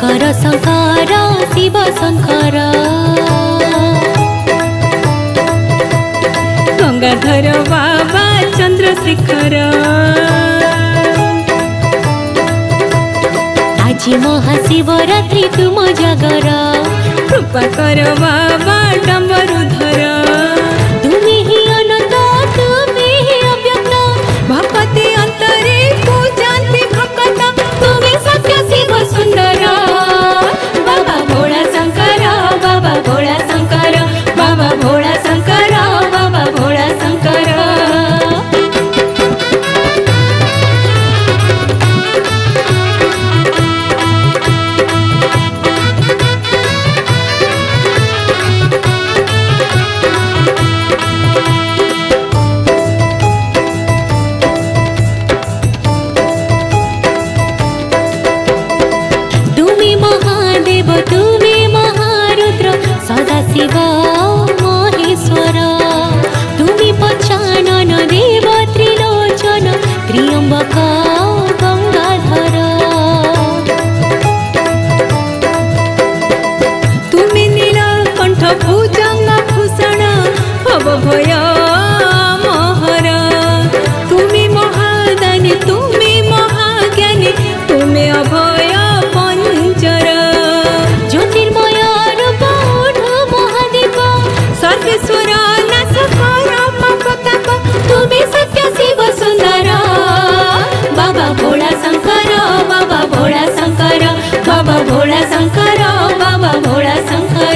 शंकर शंकर शिव शंकर गंगाधर बाबा चंद्रशेखर आज महाशिवरात्रि तुम जागर कृपा कर बाबा डम्बरुधर तुम्हें ही अनंत तुम्हें ही अव्यक्त भक्ति अंतरे पूजन्ति भक्त तुम्हें सत्य शिव सुंदर बाबा भोला शंकर बाबा भोला शंकर बाबा भोला शंकर बाबा भोला शंकर तुम्हें महारुद्र सदाशिव महेश्वर तुम्हें पचानन देव त्रिलोचन त्र्यंबक गंगाधर तुम्हें नीलकंठ भुजंग भूषण भव भय महर तुम्हें महादानी तुम्हें महाज्ञानी तुम्हें अभय पंचर ज्योतिर्मय रूप महादेव सर्वेश्वर नाश कर पाप तुम्हें सत्य शिव सुंदर बाबा भोला शंकर बाबा भोला शंकर बाबा भोला शंकर बाबा भोला शंकर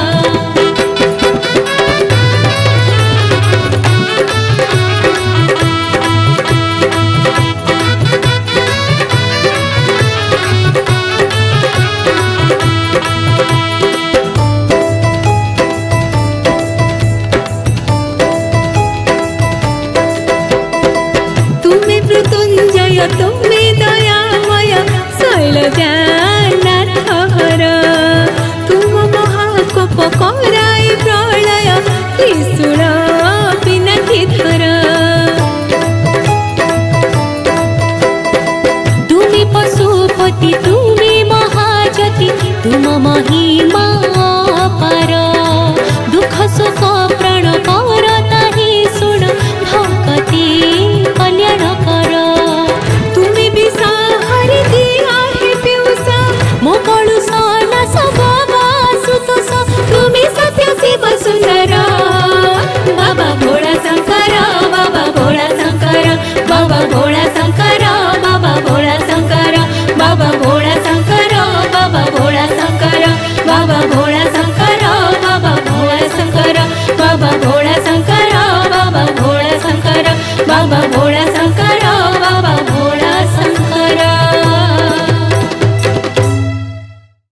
तुम्हें मृत्युंजय तुम्हें दयामय शैलजानाथ हर तुम महाकोप कराई प्रलय त्रिशूल पिनाकी धर तुम्हें पशुपति तुम्हें महाज्योति तुम महिमा